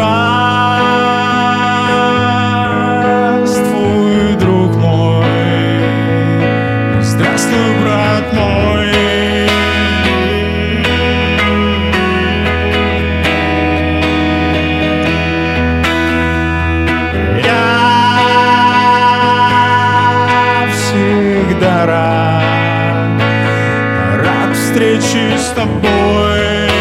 Здравствуй, друг мой, здравствуй, брат мой. Я всегда рад встрече с тобой.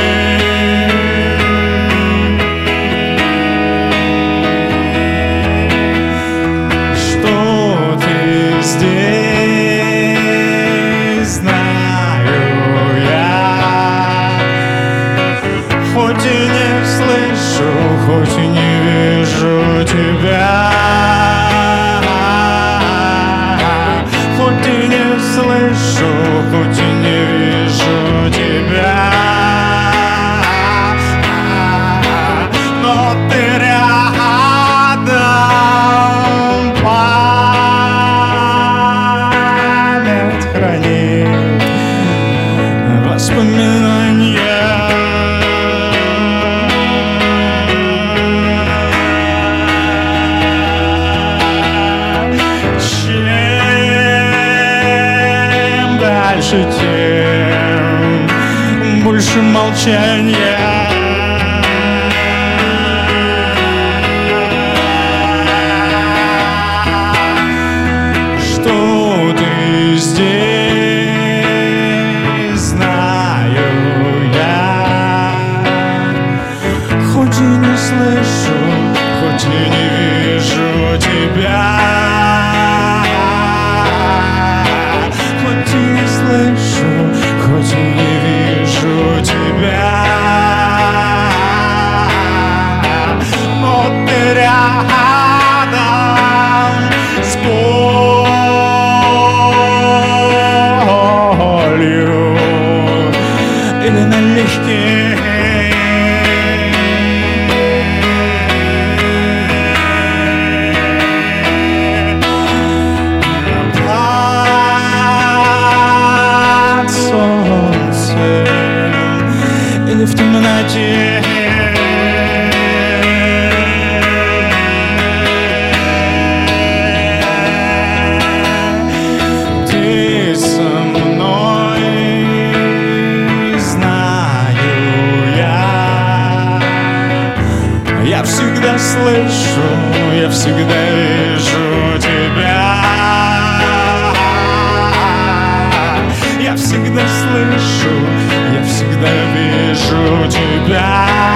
Хоть и не слышу, хоть и не вижу тебя, хоть и не слышу, хоть и не вижу тебя, но ты рядом, память хранит воспоминания. Дальше, тем больше молчания. Что ты здесь, знаю я. Хоть и не слышу, хоть и не вижу тебя, хоть и не слышу, хоть и не вижу тебя, но ты рядом с болью или налегке. Или в темноте. Ты со мной, знаю я. Я всегда слышу, я всегда вижу тебя. Я всегда слышу, я всегда вижу тебя.